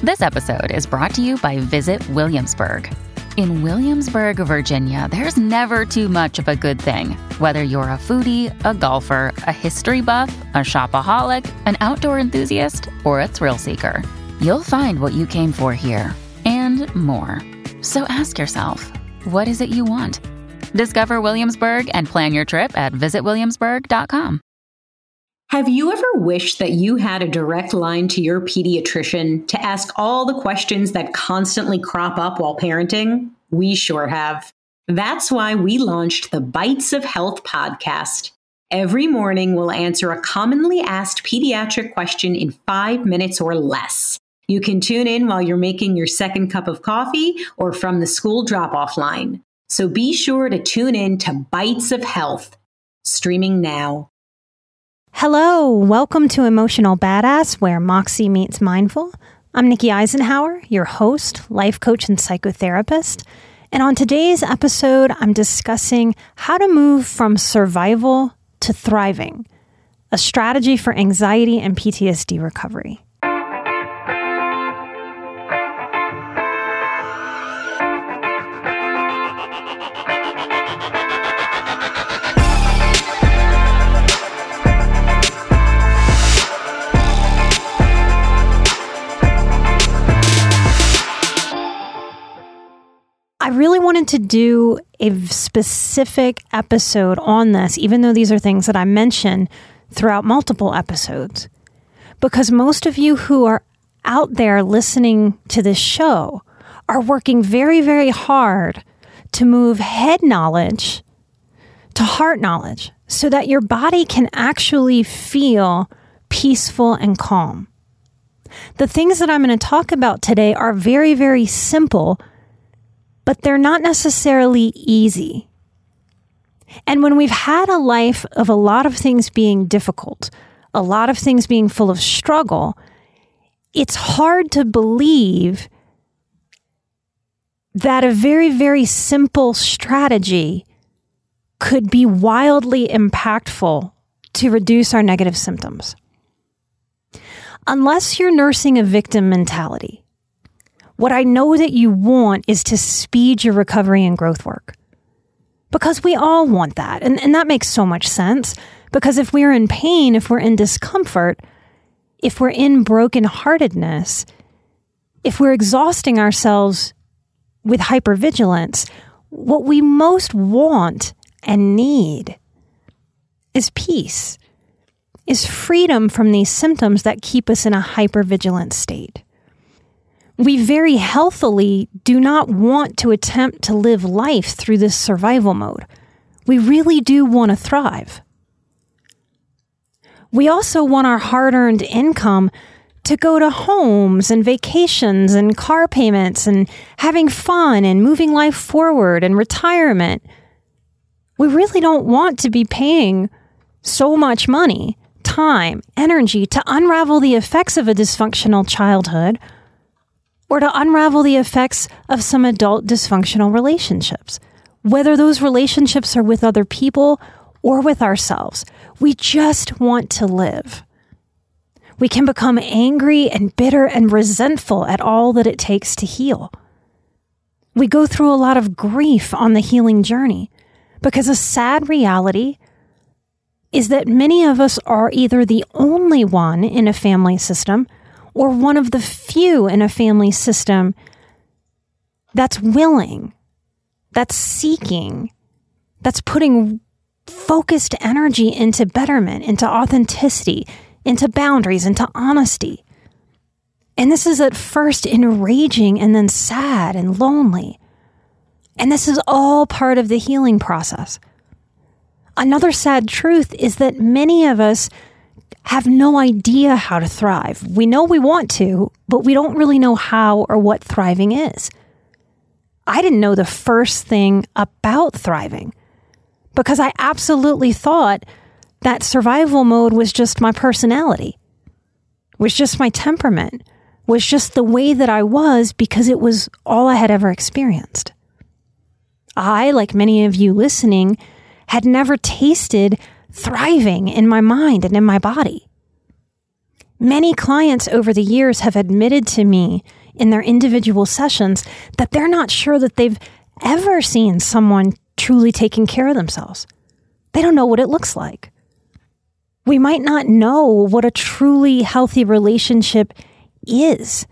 This episode is brought to you by Visit Williamsburg. In Williamsburg, Virginia, there's never too much of a good thing. Whether you're a foodie, a golfer, a history buff, a shopaholic, an outdoor enthusiast, or a thrill seeker, you'll find what you came for here and more. So ask yourself, what is it you want? Discover Williamsburg and plan your trip at visitwilliamsburg.com. Have you ever wished that you had a direct line to your pediatrician to ask all the questions that constantly crop up while parenting? We sure have. That's why we launched the Bites of Health podcast. Every morning, we'll answer a commonly asked pediatric question in 5 minutes or less. You can tune in while you're making your second cup of coffee or from the school drop-off line. So be sure to tune in to Bites of Health, streaming now. Hello, welcome to Emotional Badass, where Moxie meets Mindful. I'm Nikki Eisenhower, your host, life coach, and psychotherapist. And on today's episode, I'm discussing how to move from survival to thriving, a strategy for anxiety and PTSD recovery. I really wanted to do a specific episode on this, even though these are things that I mention throughout multiple episodes, because most of you who are out there listening to this show are working very, very hard to move head knowledge to heart knowledge so that your body can actually feel peaceful and calm. The things that I'm going to talk about today are very, very simple, but they're not necessarily easy. And when we've had a life of a lot of things being difficult, a lot of things being full of struggle, it's hard to believe that a very, very simple strategy could be wildly impactful to reduce our negative symptoms. Unless you're nursing a victim mentality, what I know that you want is to speed your recovery and growth work. Because we all want that. And that makes so much sense. Because if we're in pain, if we're in discomfort, if we're in brokenheartedness, if we're exhausting ourselves with hypervigilance, what we most want and need is peace, is freedom from these symptoms that keep us in a hypervigilant state. We very healthily do not want to attempt to live life through this survival mode. We really do want to thrive. We also want our hard-earned income to go to homes and vacations and car payments and having fun and moving life forward and retirement. We really don't want to be paying so much money, time, energy to unravel the effects of a dysfunctional childhood or to unravel the effects of some adult dysfunctional relationships, whether those relationships are with other people or with ourselves. We just want to live. We can become angry and bitter and resentful at all that it takes to heal. We go through a lot of grief on the healing journey because a sad reality is that many of us are either the only one in a family system or one of the few in a family system that's willing, that's seeking, that's putting focused energy into betterment, into authenticity, into boundaries, into honesty. And this is at first enraging and then sad and lonely. And this is all part of the healing process. Another sad truth is that many of us have no idea how to thrive. We know we want to, but we don't really know how or what thriving is. I didn't know the first thing about thriving because I absolutely thought that survival mode was just my personality, was just my temperament, was just the way that I was because it was all I had ever experienced. I, like many of you listening, had never tasted thriving in my mind and in my body. Many clients over the years have admitted to me in their individual sessions that they're not sure that they've ever seen someone truly taking care of themselves. They don't know what it looks like. We might not know what a truly healthy relationship is.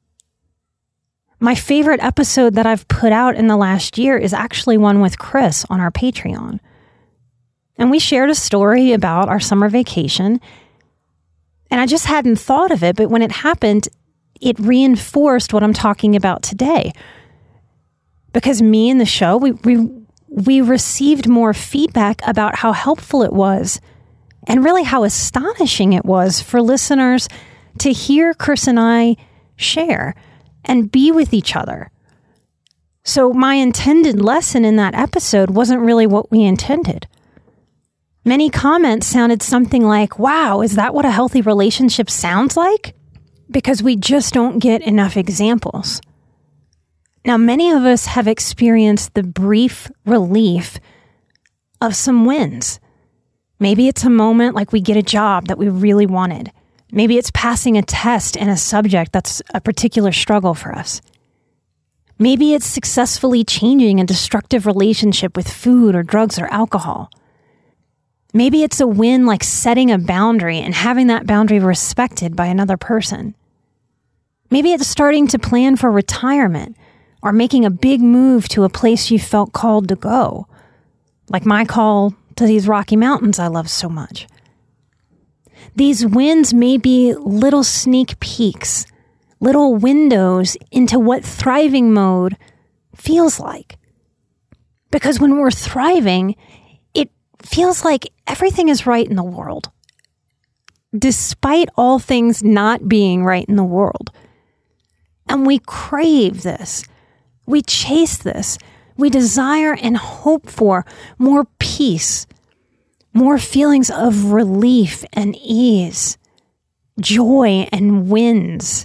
My favorite episode that I've put out in the last year is actually one with Chris on our Patreon. And we shared a story about our summer vacation. And I just hadn't thought of it, but when it happened, it reinforced what I'm talking about today. Because me and the show, we received more feedback about how helpful it was and really how astonishing it was for listeners to hear Chris and I share and be with each other. So my intended lesson in that episode wasn't really what we intended. Many comments sounded something like, wow, is that what a healthy relationship sounds like? Because we just don't get enough examples. Now, many of us have experienced the brief relief of some wins. Maybe it's a moment like we get a job that we really wanted. Maybe it's passing a test in a subject that's a particular struggle for us. Maybe it's successfully changing a destructive relationship with food or drugs or alcohol. Maybe it's a win like setting a boundary and having that boundary respected by another person. Maybe it's starting to plan for retirement or making a big move to a place you felt called to go, like my call to these Rocky Mountains I love so much. These wins may be little sneak peeks, little windows into what thriving mode feels like. Because when we're thriving, it feels like everything is right in the world, despite all things not being right in the world. And we crave this. We chase this. We desire and hope for more peace, more feelings of relief and ease, joy and wins.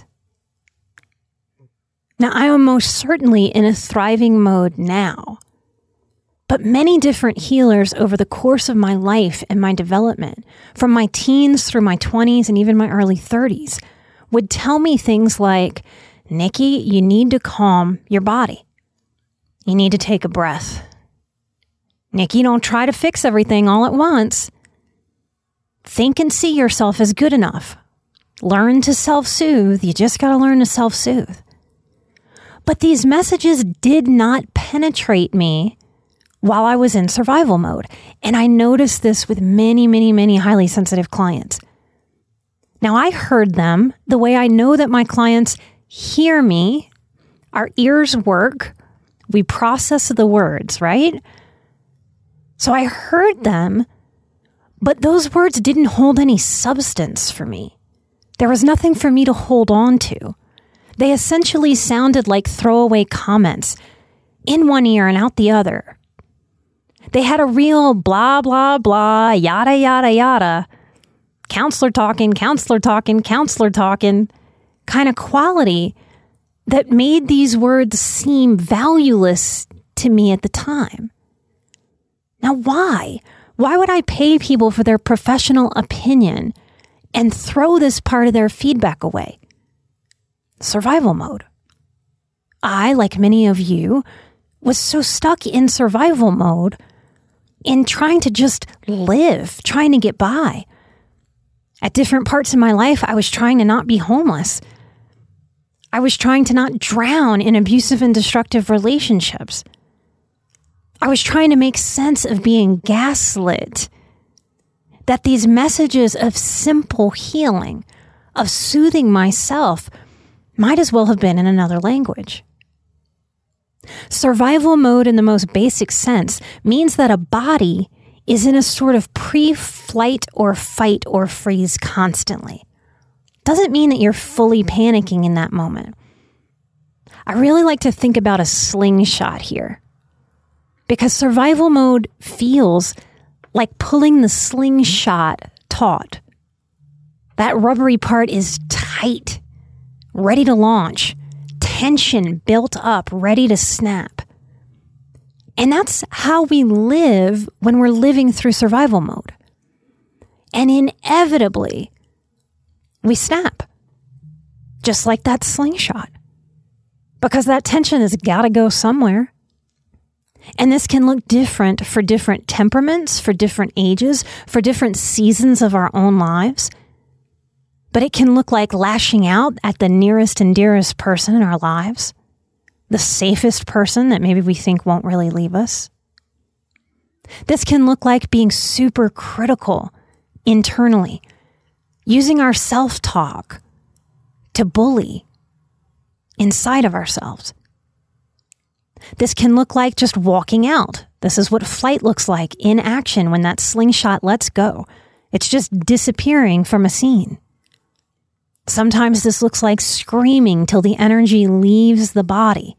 Now, I am most certainly in a thriving mode now, but many different healers over the course of my life and my development, from my teens through my 20s and even my early 30s, would tell me things like, Nikki, you need to calm your body. You need to take a breath. Nikki, don't try to fix everything all at once. Think and see yourself as good enough. Learn to self-soothe. You just got to learn to self-soothe. But these messages did not penetrate me while I was in survival mode. And I noticed this with many, many, many highly sensitive clients. Now, I heard them the way I know that my clients hear me. Our ears work. We process the words, right? So I heard them, but those words didn't hold any substance for me. There was nothing for me to hold on to. They essentially sounded like throwaway comments, in one ear and out the other. They had a real blah, blah, blah, yada, yada, yada, counselor talking kind of quality that made these words seem valueless to me at the time. Now, why? Why would I pay people for their professional opinion and throw this part of their feedback away? Survival mode. I, like many of you, was so stuck in survival mode in trying to just live, trying to get by. At different parts of my life, I was trying to not be homeless. I was trying to not drown in abusive and destructive relationships. I was trying to make sense of being gaslit. That these messages of simple healing, of soothing myself, might as well have been in another language. Survival mode in the most basic sense means that a body is in a sort of pre-flight or fight or freeze constantly. Doesn't mean that you're fully panicking in that moment. I really like to think about a slingshot here, because survival mode feels like pulling the slingshot taut. That rubbery part is tight, ready to launch, tension built up, ready to snap. And that's how we live when we're living through survival mode. And inevitably, we snap. Just like that slingshot. Because that tension has got to go somewhere. And this can look different for different temperaments, for different ages, for different seasons of our own lives. But it can look like lashing out at the nearest and dearest person in our lives, the safest person that maybe we think won't really leave us. This can look like being super critical internally, using our self-talk to bully inside of ourselves. This can look like just walking out. This is what flight looks like in action when that slingshot lets go. It's just disappearing from a scene. Sometimes this looks like screaming till the energy leaves the body.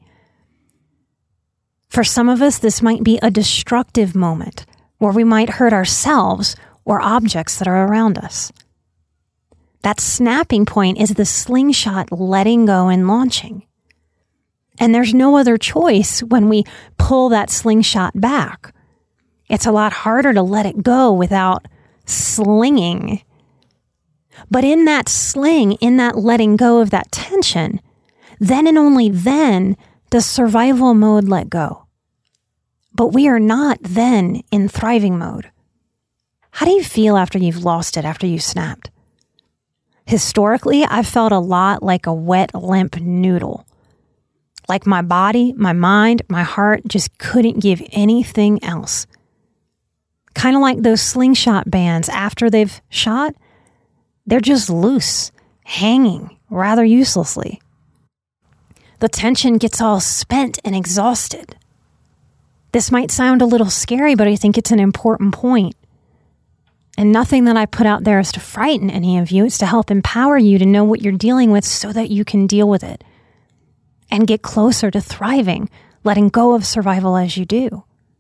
For some of us, this might be a destructive moment where we might hurt ourselves or objects that are around us. That snapping point is the slingshot letting go and launching. And there's no other choice when we pull that slingshot back. It's a lot harder to let it go without slinging. But in that sling, in that letting go of that tension, then and only then does survival mode let go. But we are not then in thriving mode. How do you feel after you've lost it, after you snapped? Historically, I've felt a lot like a wet, limp noodle. Like my body, my mind, my heart just couldn't give anything else. Kind of like those slingshot bands after they've shot. They're just loose, hanging rather uselessly. The tension gets all spent and exhausted. This might sound a little scary, but I think it's an important point. And nothing that I put out there is to frighten any of you. It's to help empower you to know what you're dealing with so that you can deal with it and get closer to thriving, letting go of survival as you do.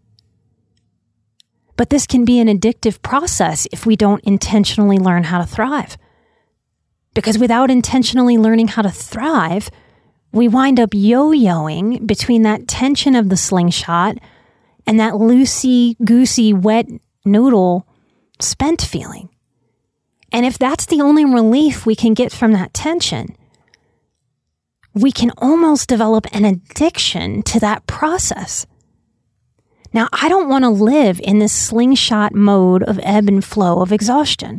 But this can be an addictive process if we don't intentionally learn how to thrive. Because without intentionally learning how to thrive, we wind up between that tension of the slingshot and that loosey-goosey wet noodle spent feeling. And if that's the only relief we can get from that tension, we can almost develop an addiction to that process. Now, I don't want to live in this slingshot mode of ebb and flow of exhaustion.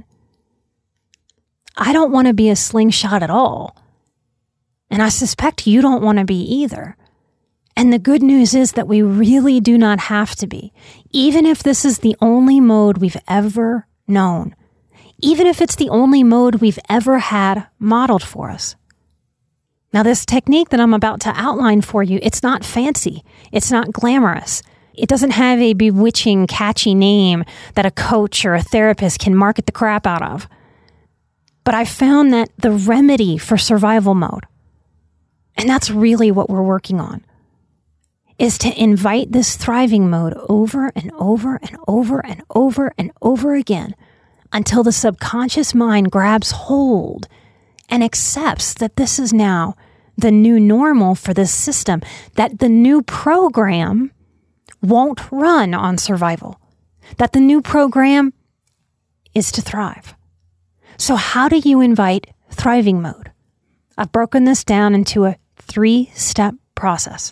I don't want to be a slingshot at all. And I suspect you don't want to be either. And the good news is that we really do not have to be, even if this is the only mode we've ever known, even if it's the only mode we've ever had modeled for us. Now, this technique that I'm about to outline for you, it's not fancy. It's not glamorous. It doesn't have a bewitching, catchy name that a coach or a therapist can market the crap out of. But I found that the remedy for survival mode, and that's really what we're working on, is to invite this thriving mode over and over and over and over and over again until the subconscious mind grabs hold and accepts that this is now the new normal for this system, that the new program won't run on survival, that the new program is to thrive. So how do you invite thriving mode? I've broken this down into a 3-step process.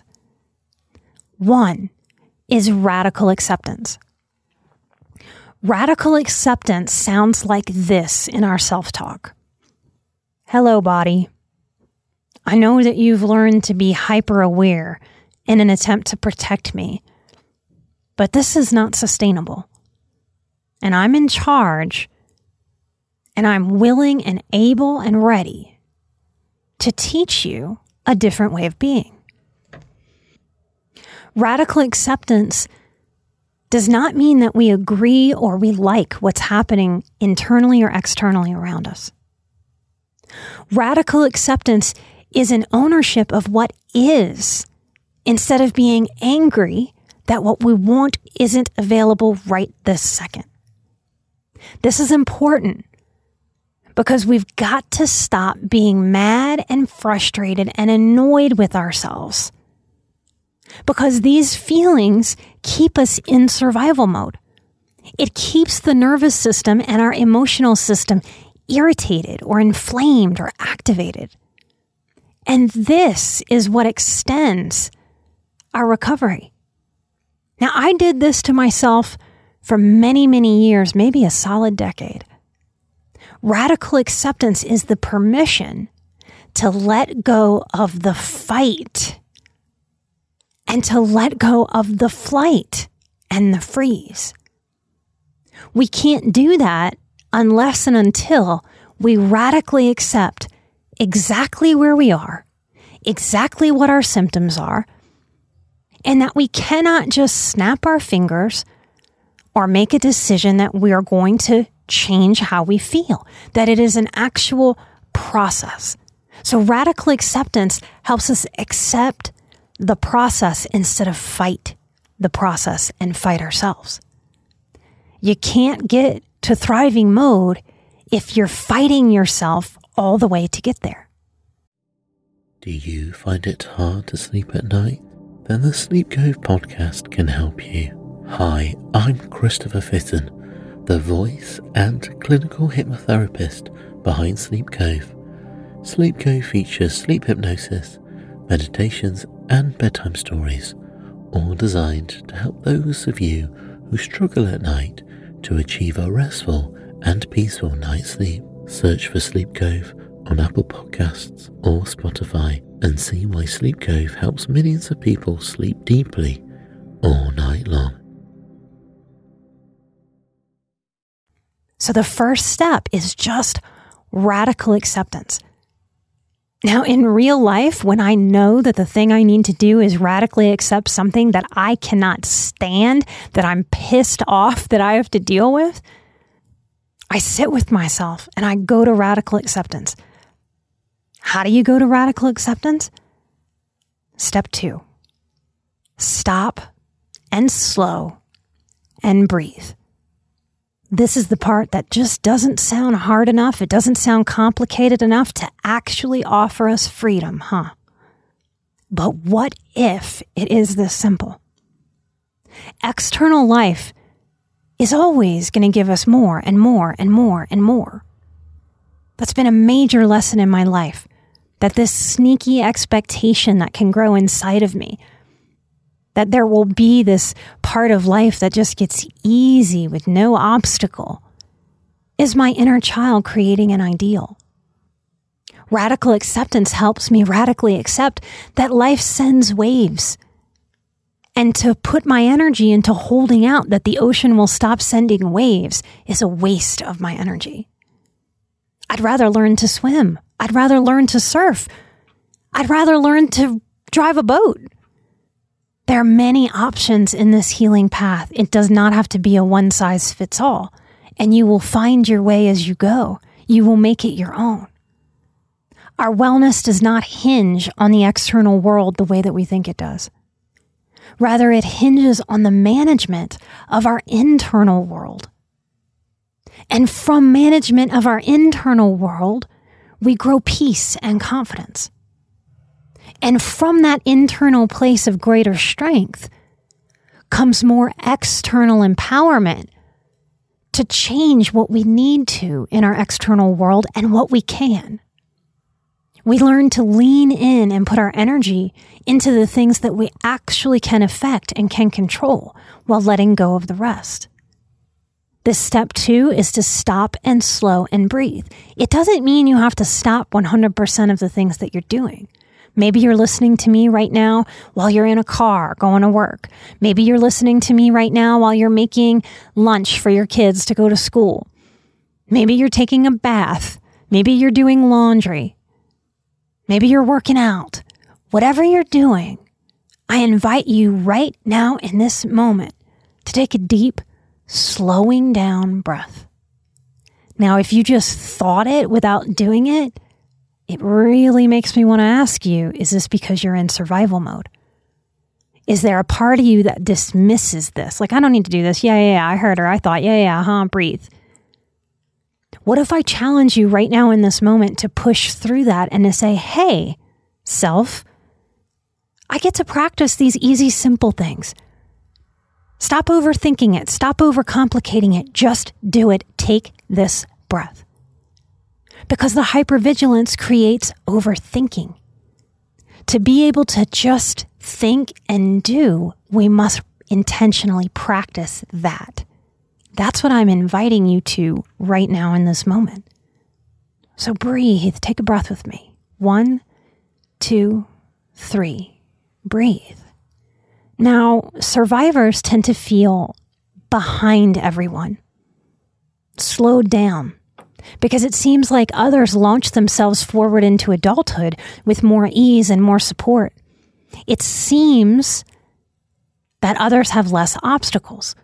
1 is radical acceptance. Radical acceptance sounds like this in our self-talk. Hello, body. I know that you've learned to be hyper-aware in an attempt to protect me, but this is not sustainable. And I'm in charge, and I'm willing and able and ready to teach you a different way of being. Radical acceptance does not mean that we agree or we like what's happening internally or externally around us. Radical acceptance is an ownership of what is, instead of being angry that what we want isn't available right this second. This is important because we've got to stop being mad and frustrated and annoyed with ourselves. Because these feelings keep us in survival mode. It keeps the nervous system and our emotional system irritated or inflamed or activated. And this is what extends our recovery. Now, I did this to myself for many, many years, maybe a solid decade. Radical acceptance is the permission to let go of the fight and to let go of the flight and the freeze. We can't do that unless and until we radically accept exactly where we are, exactly what our symptoms are, and that we cannot just snap our fingers or make a decision that we are going to change how we feel, that it is an actual process. So radical acceptance helps us accept the process instead of fight the process and fight ourselves. You can't get to thriving mode if you're fighting yourself all the way to get there. Do you find it hard to sleep at night? Then the Sleep Cove podcast can help you. Hi, I'm Christopher Fitton, the voice and clinical hypnotherapist behind Sleep Cove. Sleep Cove features sleep hypnosis, meditations, and bedtime stories, all designed to help those of you who struggle at night to achieve a restful and peaceful night's sleep. Search for Sleep Cove on Apple Podcasts or Spotify and see why Sleep Cove helps millions of people sleep deeply all night long. So the first step is just radical acceptance. Now, in real life, when I know that the thing I need to do is radically accept something that I cannot stand, that I'm pissed off that I have to deal with, I sit with myself and I go to radical acceptance. How do you go to radical acceptance? Step 2, stop and slow and breathe. This is the part that just doesn't sound hard enough. It doesn't sound complicated enough to actually offer us freedom, huh? But what if it is this simple? External life is always going to give us more and more and more and more. That's been a major lesson in my life, that this sneaky expectation that can grow inside of me, that there will be this part of life that just gets easy with no obstacle, is my inner child creating an ideal. Radical acceptance helps me radically accept that life sends waves, and to put my energy into holding out that the ocean will stop sending waves is a waste of my energy. I'd rather learn to swim. I'd rather learn to surf. I'd rather learn to drive a boat. There are many options in this healing path. It does not have to be a one-size-fits-all, and you will find your way as you go. You will make it your own. Our wellness does not hinge on the external world the way that we think it does. Rather, it hinges on the management of our internal world. And from management of our internal world, we grow peace and confidence. And from that internal place of greater strength comes more external empowerment to change what we need to in our external world and what we can. We learn to lean in and put our energy into the things that we actually can affect and can control while letting go of the rest. This step 2 is to stop and slow and breathe. It doesn't mean you have to stop 100% of the things that you're doing. Maybe you're listening to me right now while you're in a car going to work. Maybe you're listening to me right now while you're making lunch for your kids to go to school. Maybe you're taking a bath. Maybe you're doing laundry. Maybe you're working out. Whatever you're doing, I invite you right now in this moment to take a deep, slowing down breath. Now, if you just thought it without doing it, it really makes me want to ask you, is this because you're in survival mode? Is there a part of you that dismisses this? Like, I don't need to do this. Yeah, I heard her. I thought, breathe. What if I challenge you right now in this moment to push through that and to say, hey, self, I get to practice these easy, simple things. Stop overthinking it. Stop overcomplicating it. Just do it. Take this breath. because the hypervigilance creates overthinking. To be able to just think and do, we must intentionally practice that. That's what I'm inviting you to right now in this moment. So breathe. Take a breath with me. 1, 2, 3. Breathe. Now, survivors tend to feel behind everyone, slowed down, because it seems like others launch themselves forward into adulthood with more ease and more support. It seems that others have less obstacles.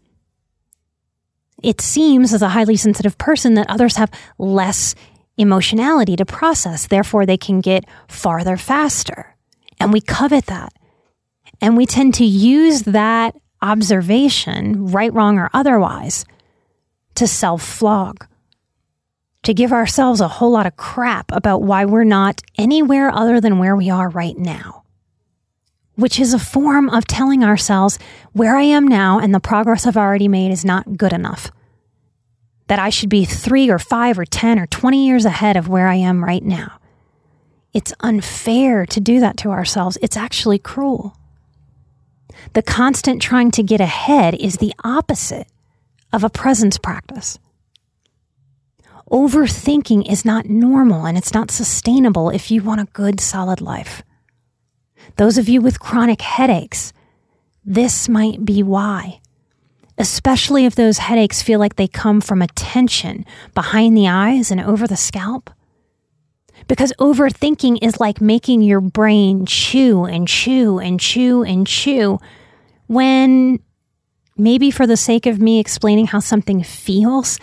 It seems, as a highly sensitive person, that others have less emotionality to process. Therefore, they can get farther faster. And we covet that. And we tend to use that observation, right, wrong, or otherwise, to self-flog, to give ourselves a whole lot of crap about why we're not anywhere other than where we are right now, which is a form of telling ourselves where I am now and the progress I've already made is not good enough, that I should be 3 or 5 or 10 or 20 years ahead of where I am right now. It's unfair to do that to ourselves. It's actually cruel. The constant trying to get ahead is the opposite of a presence practice. Overthinking is not normal and it's not sustainable if you want a good, solid life. Those of you with chronic headaches, this might be why. Especially if those headaches feel like they come from a tension behind the eyes and over the scalp. Because overthinking is like making your brain chew and chew and chew and chew when, maybe for the sake of me explaining how something feels,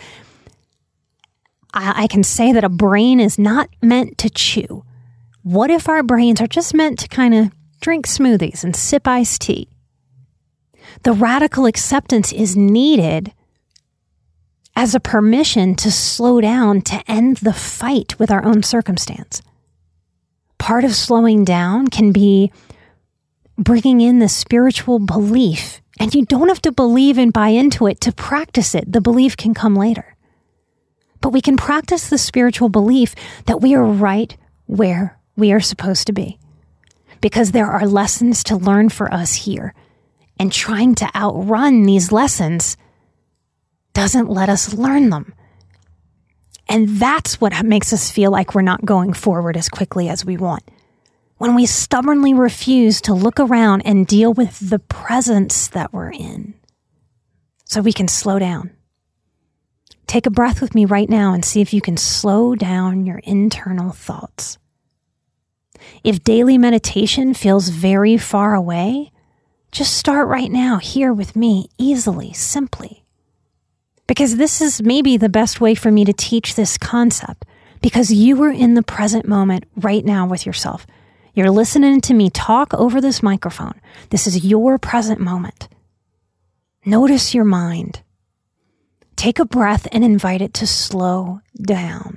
I can say that a brain is not meant to chew. What if our brains are just meant to kind of drink smoothies and sip iced tea? The radical acceptance is needed as a permission to slow down, to end the fight with our own circumstance. Part of slowing down can be bringing in the spiritual belief, and you don't have to believe and buy into it to practice it. The belief can come later. But we can practice the spiritual belief that we are right where we are supposed to be, because there are lessons to learn for us here, and trying to outrun these lessons doesn't let us learn them. And that's what makes us feel like we're not going forward as quickly as we want. When we stubbornly refuse to look around and deal with the presence that we're in, so we can slow down. Take a breath with me right now and see if you can slow down your internal thoughts. If daily meditation feels very far away, just start right now here with me, easily, simply. Because this is maybe the best way for me to teach this concept, because you are in the present moment right now with yourself. You're listening to me talk over this microphone. This is your present moment. Notice your mind. Take a breath and invite it to slow down.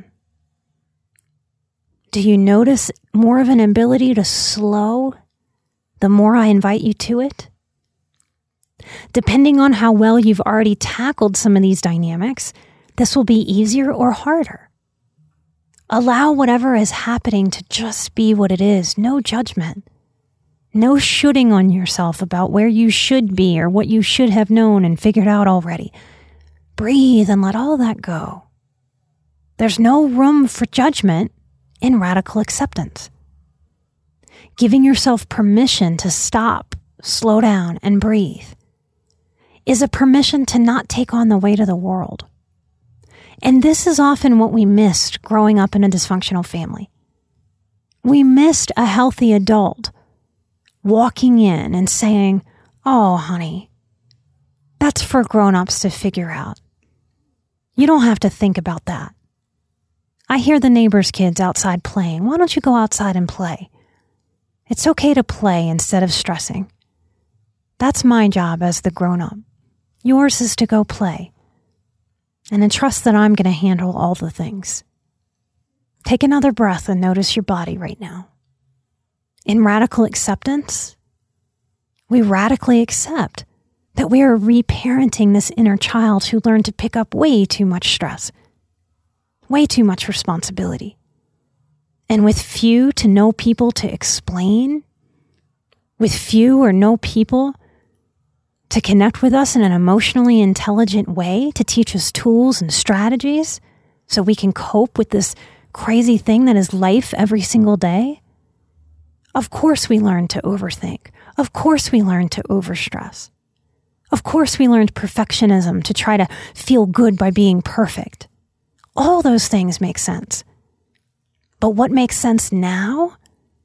Do you notice more of an ability to slow the more I invite you to it? Depending on how well you've already tackled some of these dynamics, this will be easier or harder. Allow whatever is happening to just be what it is. No judgment. No shooting on yourself about where you should be or what you should have known and figured out already. Breathe and let all that go. There's no room for judgment in radical acceptance. Giving yourself permission to stop, slow down, and breathe is a permission to not take on the weight of the world. And this is often what we missed growing up in a dysfunctional family. We missed a healthy adult walking in and saying, "Oh, honey, that's for grown-ups to figure out. You don't have to think about that. I hear the neighbors' kids outside playing. Why don't you go outside and play? It's okay to play instead of stressing. That's my job as the grown-up. Yours is to go play. And then trust that I'm going to handle all the things." Take another breath and notice your body right now. In radical acceptance, we radically accept that we are reparenting this inner child who learned to pick up way too much stress. Way too much responsibility. And with few to no people to explain, with few or no people to connect with us in an emotionally intelligent way, to teach us tools and strategies so we can cope with this crazy thing that is life every single day, of course we learn to overthink. Of course we learn to overstress. Of course we learned perfectionism to try to feel good by being perfect. All those things make sense. But what makes sense now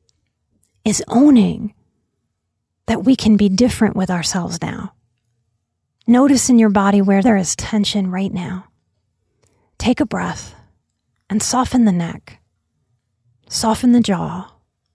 is owning that we can be different with ourselves now. Notice in your body where there is tension right now. Take a breath and soften the neck. Soften the jaw.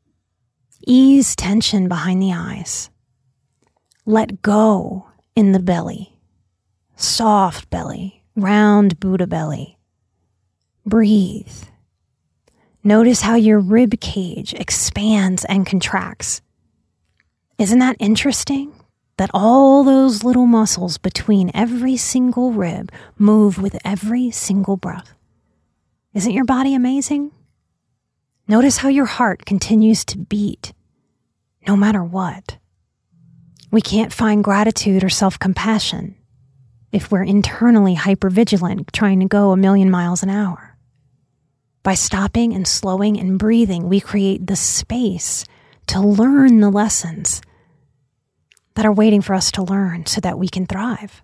Ease tension behind the eyes. Let go in the belly. Soft belly, round Buddha belly. Breathe. Notice how your rib cage expands and contracts. Isn't that interesting? That all those little muscles between every single rib move with every single breath. Isn't your body amazing? Notice how your heart continues to beat no matter what. We can't find gratitude or self-compassion if we're internally hypervigilant trying to go 1,000,000 miles an hour. By stopping and slowing and breathing, we create the space to learn the lessons that are waiting for us to learn so that we can thrive.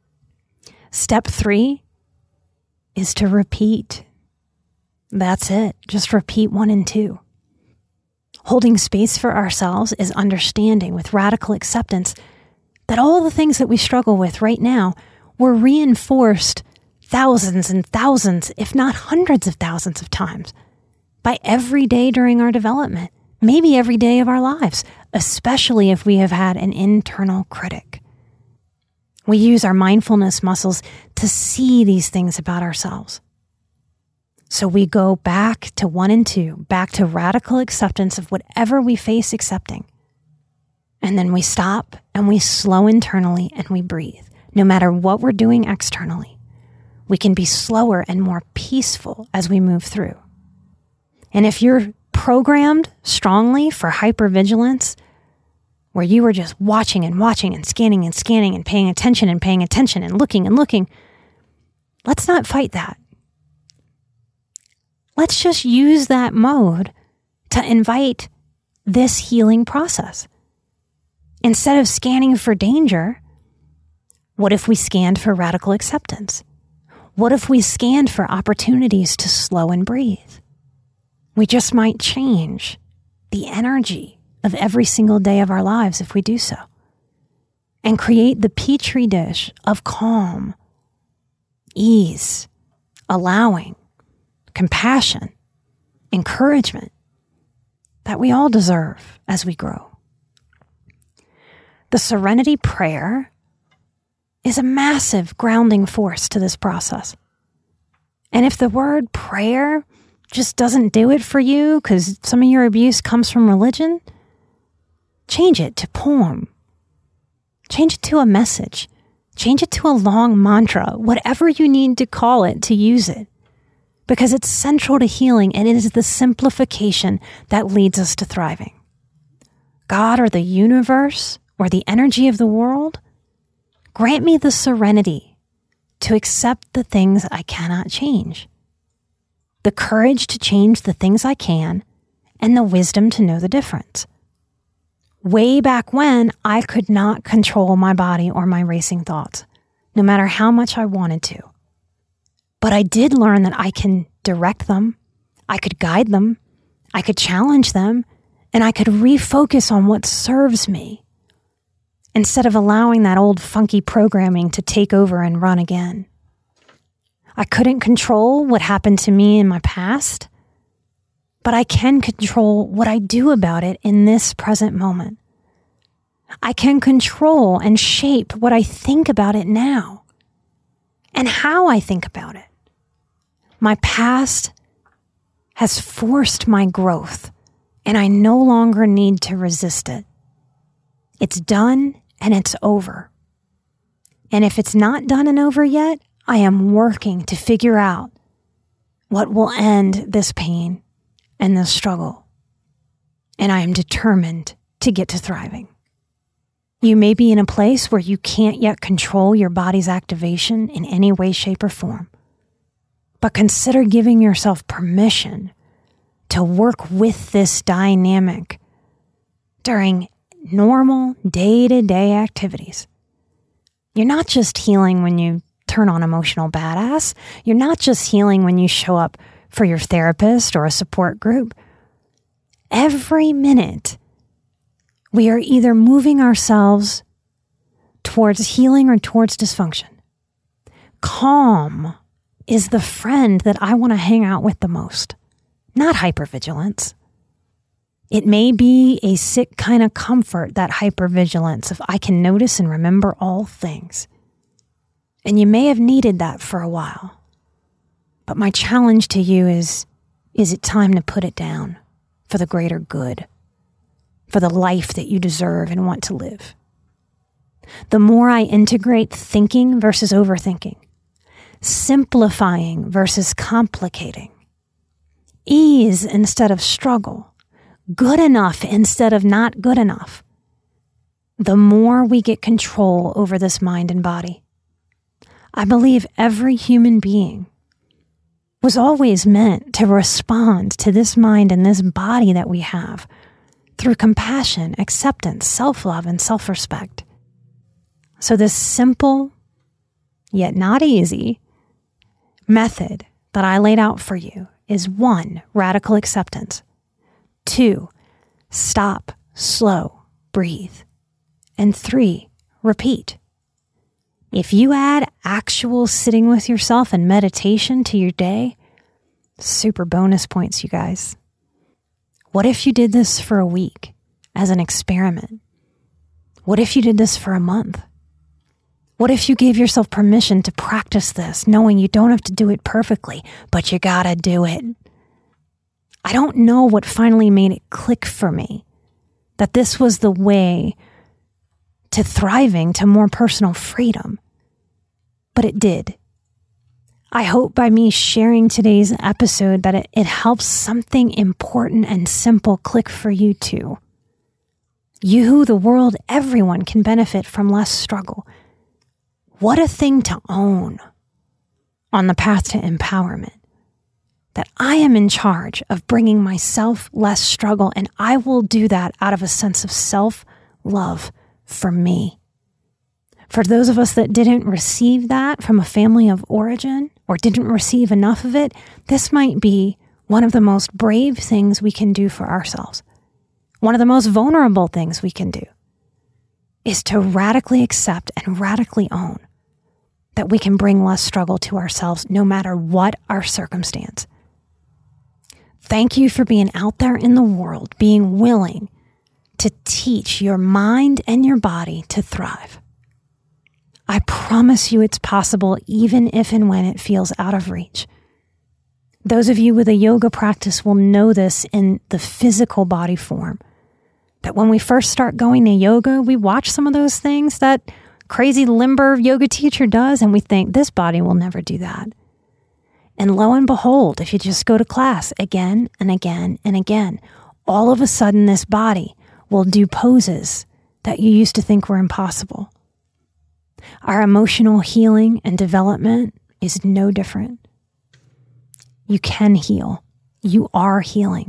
Step 3 is to repeat. That's it. Just repeat 1 and 2. Holding space for ourselves is understanding with radical acceptance that all the things that we struggle with right now were reinforced thousands and thousands, if not hundreds of thousands of times by every day during our development, maybe every day of our lives, especially if we have had an internal critic. We use our mindfulness muscles to see these things about ourselves. So we go back to 1 and 2, back to radical acceptance of whatever we face accepting. And then we stop and we slow internally and we breathe. No matter what we're doing externally, we can be slower and more peaceful as we move through. And if you're programmed strongly for hypervigilance, where you were just watching and watching and scanning and paying attention and looking, let's not fight that. Let's just use that mode to invite this healing process. Instead of scanning for danger, what if we scanned for radical acceptance? What if we scanned for opportunities to slow and breathe? We just might change the energy of every single day of our lives if we do so, and create the petri dish of calm, ease, allowing, compassion, encouragement that we all deserve as we grow. The Serenity Prayer is a massive grounding force to this process. And if the word prayer just doesn't do it for you because some of your abuse comes from religion, change it to poem. Change it to a message. Change it to a long mantra, whatever you need to call it to use it. Because it's central to healing and it is the simplification that leads us to thriving. God or the universe or the energy of the world, grant me the serenity to accept the things I cannot change, the courage to change the things I can, and the wisdom to know the difference. Way back when, I could not control my body or my racing thoughts, no matter how much I wanted to. But I did learn that I can direct them, I could guide them, I could challenge them, and I could refocus on what serves me instead of allowing that old funky programming to take over and run again. I couldn't control what happened to me in my past, but I can control what I do about it in this present moment. I can control and shape what I think about it now and how I think about it. My past has forced my growth, and I no longer need to resist it. It's done and it's over. And if it's not done and over yet, I am working to figure out what will end this pain and this struggle. And I am determined to get to thriving. You may be in a place where you can't yet control your body's activation in any way, shape, or form. But consider giving yourself permission to work with this dynamic during normal day-to-day activities. You're not just healing when you turn on Emotional Badass. You're not just healing when you show up for your therapist or a support group. Every minute, we are either moving ourselves towards healing or towards dysfunction. Calm is the friend that I want to hang out with the most, not hypervigilance. It may be a sick kind of comfort, that hypervigilance of I can notice and remember all things. And you may have needed that for a while. But my challenge to you is it time to put it down for the greater good, for the life that you deserve and want to live? The more I integrate thinking versus overthinking, simplifying versus complicating, ease instead of struggle, good enough instead of not good enough, the more we get control over this mind and body. I believe every human being was always meant to respond to this mind and this body that we have through compassion, acceptance, self-love, and self-respect. So this simple, yet not easy, method that I laid out for you is 1, radical acceptance. 2, stop, slow, breathe. And 3, repeat. If you add actual sitting with yourself and meditation to your day, super bonus points, you guys. What if you did this for a week as an experiment? What if you did this for a month? What if you gave yourself permission to practice this, knowing you don't have to do it perfectly, but you gotta do it? I don't know what finally made it click for me, that this was the way to thriving, to more personal freedom. But it did. I hope by me sharing today's episode that it helps something important and simple click for you too. You, the world, everyone can benefit from less struggle. What a thing to own on the path to empowerment. That I am in charge of bringing myself less struggle, and I will do that out of a sense of self-love for me. For those of us that didn't receive that from a family of origin or didn't receive enough of it, this might be one of the most brave things we can do for ourselves. One of the most vulnerable things we can do is to radically accept and radically own that we can bring less struggle to ourselves no matter what our circumstance. Thank you for being out there in the world, being willing to teach your mind and your body to thrive. I promise you it's possible even if and when it feels out of reach. Those of you with a yoga practice will know this in the physical body form. That when we first start going to yoga, we watch some of those things that crazy limber yoga teacher does, and we think this body will never do that. And lo and behold, if you just go to class again and again and again, all of a sudden this body will do poses that you used to think were impossible. Our emotional healing and development is no different. You can heal. You are healing.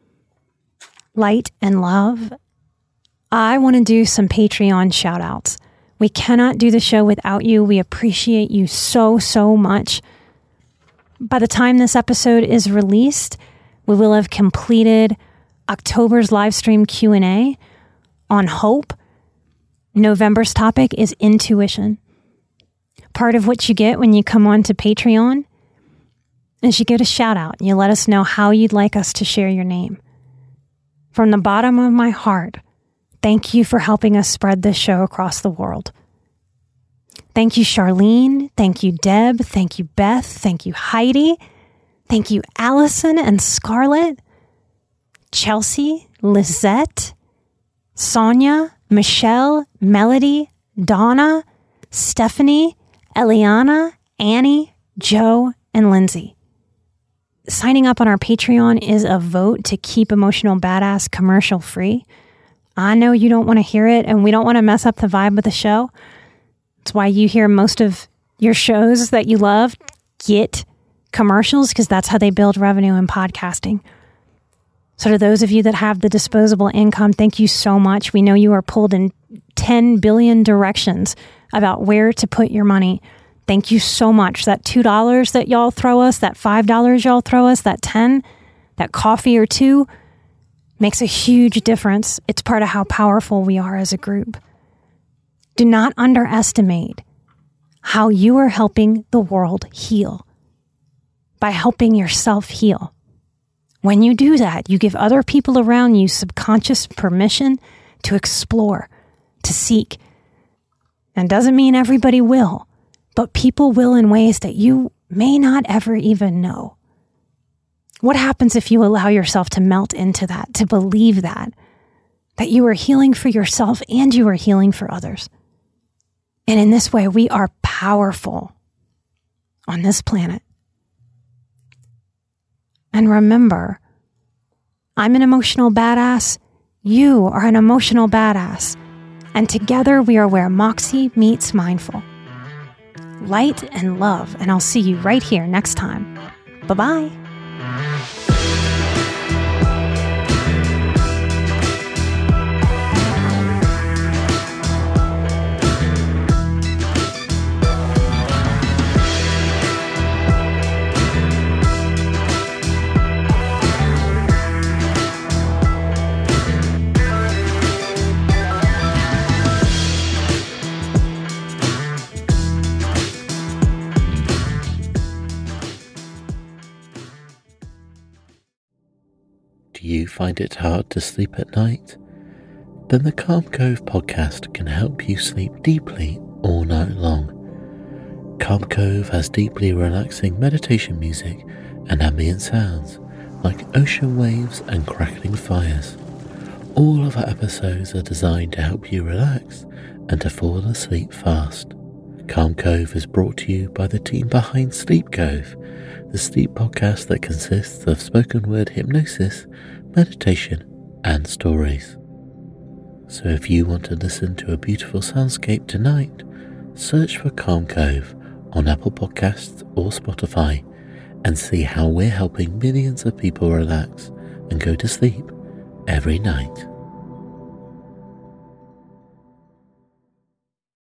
Light and love. I want to do some Patreon shout outs. We cannot do the show without you. We appreciate you so, so much. By the time this episode is released, we will have completed October's live stream Q&A on hope. November's topic is intuition. Part of what you get when you come on to Patreon is you get a shout out. You let us know how you'd like us to share your name. From the bottom of my heart, thank you for helping us spread this show across the world. Thank you, Charlene. Thank you, Deb. Thank you, Beth. Thank you, Heidi. Thank you, Allison and Scarlett, Chelsea, Lizette, Sonia, Michelle, Melody, Donna, Stephanie, Eliana, Annie, Joe, and Lindsay. signing up on our Patreon is a vote to keep Emotional Badass commercial free. I know you don't want to hear it, and we don't want to mess up the vibe of the show. It's why you hear most of your shows that you love get commercials, because that's how they build revenue in podcasting. So to those of you that have the disposable income, thank you so much. We know you are pulled in 10 billion directions about where to put your money. Thank you so much. That $2 that y'all throw us, that $5 y'all throw us, that 10, that coffee or two makes a huge difference. It's part of how powerful we are as a group. Do not underestimate how you are helping the world heal by helping yourself heal. When you do that, you give other people around you subconscious permission to explore, to seek. And doesn't mean everybody will, but people will in ways that you may not ever even know. What happens if you allow yourself to melt into that, to believe that you are healing for yourself and you are healing for others? And in this way, we are powerful on this planet. And remember, I'm an emotional badass. You are an emotional badass. And together we are where Moxie meets mindful. Light and love, and I'll see you right here next time. Bye-bye. Do you find it hard to sleep at night? Then the Calm Cove podcast can help you sleep deeply all night long. Calm Cove has deeply relaxing meditation music and ambient sounds like ocean waves and crackling fires. All of our episodes are designed to help you relax and to fall asleep fast. Calm Cove is brought to you by the team behind Sleep Cove, the sleep podcast that consists of spoken word hypnosis, meditation, and stories. So if you want to listen to a beautiful soundscape tonight, search for Calm Cove on Apple Podcasts or Spotify and see how we're helping millions of people relax and go to sleep every night.